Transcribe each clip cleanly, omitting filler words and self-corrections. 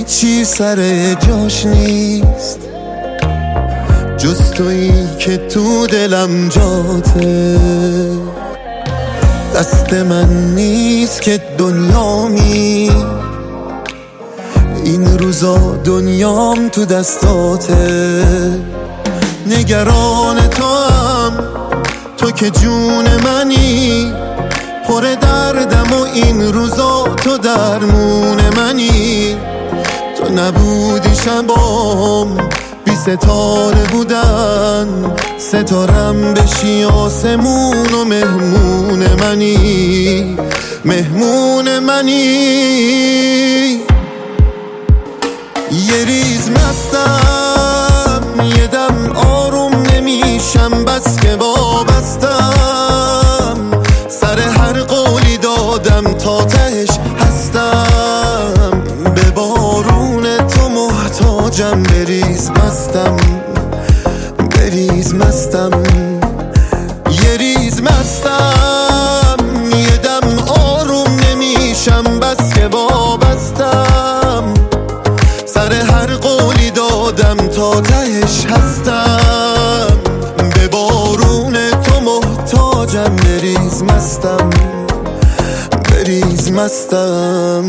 هیچی سر جاش نیست جز تویی که تو دلم جاته. دست من نیست که دنیامی، این روزا دنیام تو دستاته. نگران تو هم، تو که جون منی، پر دردم و این روزا تو درمون منی. تو نبودی شبام بی ستاره بودن، ستارم بشی آسمون و مهمون منی، مهمون منی. یه ریز مستم، یه دم آروم نمیشم، بس که وابستم. سر هر قولی دادم تا تهش هستم. به بارون تو محتاجم، بریز مستم، بریز مستم. یه ریز مستم، یه دم آروم نمیشم، بس که وابستم. سر هر قولی دادم تا تهش هستم. به بارون تو محتاجم، بریز مستم، بریز مستم.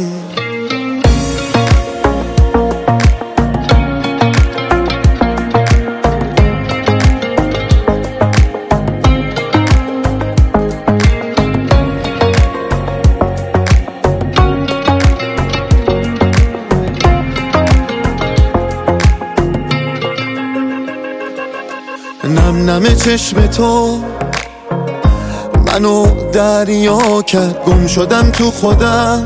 نم نم چشم تو منو دریا کرد، گم شدم تو خودم.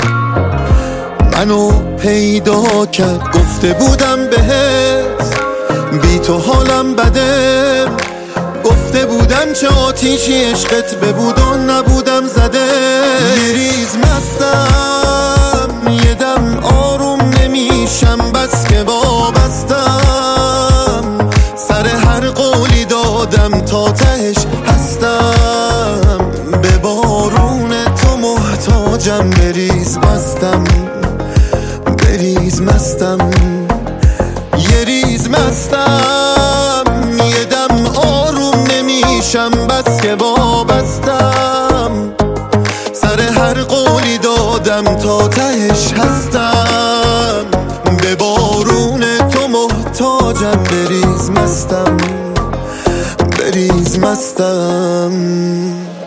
منو پیدا کرد، گفته بودم بهت بی تو حالم بده. گفته بودم چه آتیشی عشقت ببود و نبودم زده. یه ریز مستم، یه دم آروم نمیشم، بس که وابستم. سر هر قولی دادم تا تهش هستم. به بارون تو محتاجم، بریز مستم، بریز مستم. یه ریز مستم، یه دم آروم نمیشم، بس که وابستم. سر هر قولی دادم تا تهش هستم. به بارون تو محتاجم، بریز مستم، بریز مستم.